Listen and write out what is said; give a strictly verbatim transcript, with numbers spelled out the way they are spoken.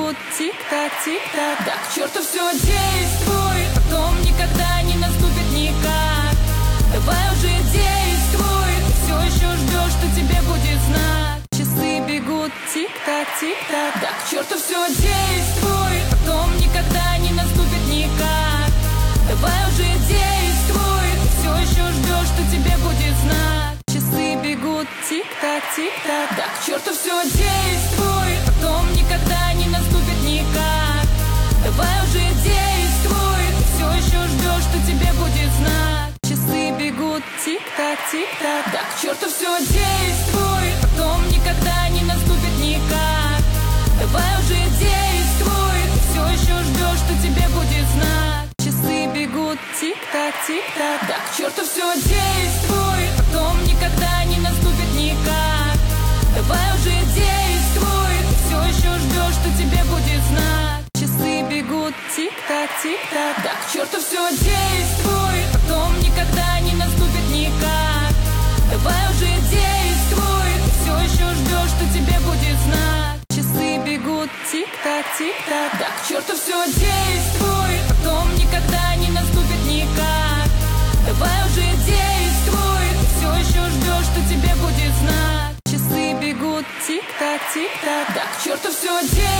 бегут, тик-так, тик-так. Да к черту все действуй, потом никогда не наступит никак. Давай уже действуй, ты все еще ждешь, что тебе будет знак. Часы бегут, тик-так, тик-так. Да к черту все действуй, потом никогда не наступит никак. Давай уже действуй, ты все еще ждешь, что тебе будет знак. Часы бегут, тик-так, тик-так. Да к черту все действуй, потом никогда не наступит никак. Давай уже действуй, ты все еще ждешь, что тебе будет знак. Часы бегут, тик-так, тик-так. Да к черту все действуй, потом никогда не наступит никак. Давай уже действуй, ты все еще ждешь, что тебе будет знак. Часы бегут, тик-так, тик-так. Да к черту все действуй, потом никогда не наступит никак. Давай уже действуй, ты все еще ждешь, что тебе будет знак. Часы бегут, тик-так, тик-так. Да к черту все действуй, потом никогда не наступит никак. Давай уже действуй, ты все еще ждешь, что тебе будет знак. Часы бегут, тик-так, тик-так. Да к черту все действуй, потом никогда не наступит никак. Давай уже действуй, ты все еще ждешь, что тебе будет знак. Часы бегут, тик-так, тик-так. Да к черту все действуй.